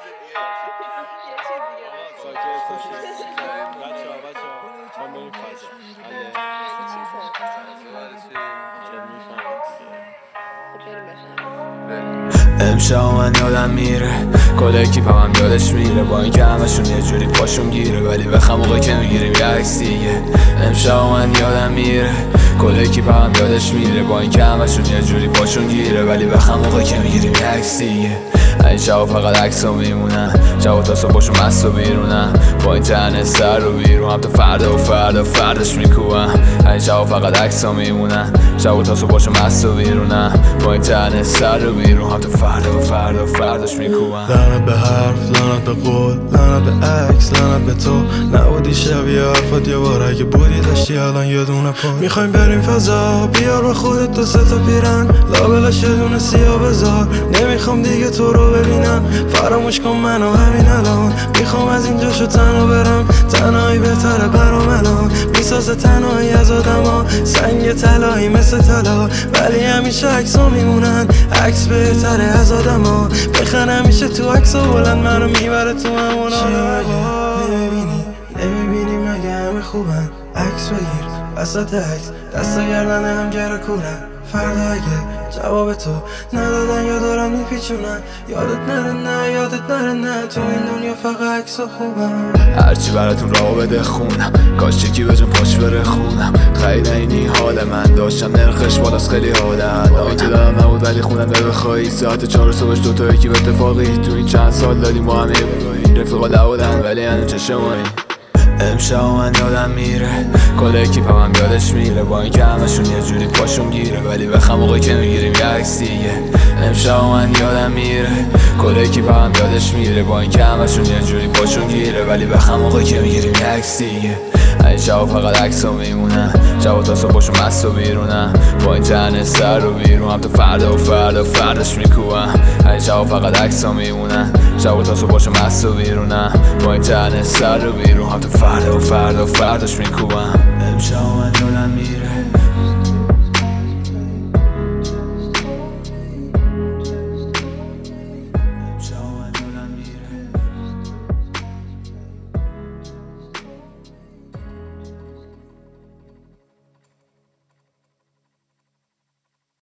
امشب من یادم میره کل اکیپم هم یادش میره با اینکه همشون یه جوری پاشون گیره ولی بخم موقع که میگیریم یه عکس دیگه. امشب من یادم میره کل اکیپم هم یادش میره با اینکه همشون یه جوری پاشون گیره ولی بخم موقع که میگیریم یه عکس دیگه. این شبا فقط عکس‌ها میمونن شبا تا صبح باشون مست و بیرونن با این تنه سر رو بیرون هم تا فردا فرداش میکوبم. این شبا فقط عکس‌ها میمونن شبا تا صبح باشون مست و بیرونن با این تنه سر رو بیرون هم تا فردا فرداش میکوبم. لعنت به حرف، لعنت به قول، لعنت به عکس، لعنت به تو. نبودی شبیه حرفات یه بار، اگه بودی داشتی الان یه دونه پا. میخوایم بریم فضا، بیار با خودت دو سه تا پیرن، لابلاش یه دونه سیاه بذار. نمیخوام دیگه تو رو ببینم، فراموش کن منو همین الان. میخوام از اینجا شو تنها برم، تنهایی بهتره برام الان. میسازه تنهایی از آدما سنگ طلایی مثل طلا، ولی همیشه عکس‌ها میمونن. عکس بهتره از آدما، بخن همیشه تو عکس‌ها بلند منو میبره تو همون نمیبینی مگه همه خوبن؟ عکس بگیر وسط عکس، دست گردن هم جره کورن. فردا اگه جواب تو ندادن یا دارن میپیچونن، یادت نره نه تو این دنیا فقط عکس خوبم. هرچی براتون راه بده خونم، کاش یکی بجن پاش بره خونم. خیلی اینی حال من داشتم نرخش بالاست خیلی حالم این که دارم نبود ولی خونم در بخوایی. ساعت 4 صبحش دوتا یکی به اتفاقی تو این چند سال دادیم با همه رفیقا نبودن ولی هنو چشمایی. امشب من یادم میره کل اکیپم هم یادش میره با اینکه همشون یه جوری پاشون گیره ولی بخم موقع که میگیریم یه عکس دیگه. امشب من یادم میره کل اکیپم هم یادش میره با اینکه همشون یه جوری پاشون گیره ولی بخم موقع که میگیریم یه عکس دیگه. این شبا فقط عکس‌ها میمونن شبا تا صبح باشون مست و بیرونن با این تنه سر رو بیرون هم تا فرداش میکوبم. این شبا فقط عکس‌ها میمونن شبا تا صبح باشون مست و بیرونن با این تنه سر رو بیرون هم تا فرداش میکوبم. امشب من یادم میره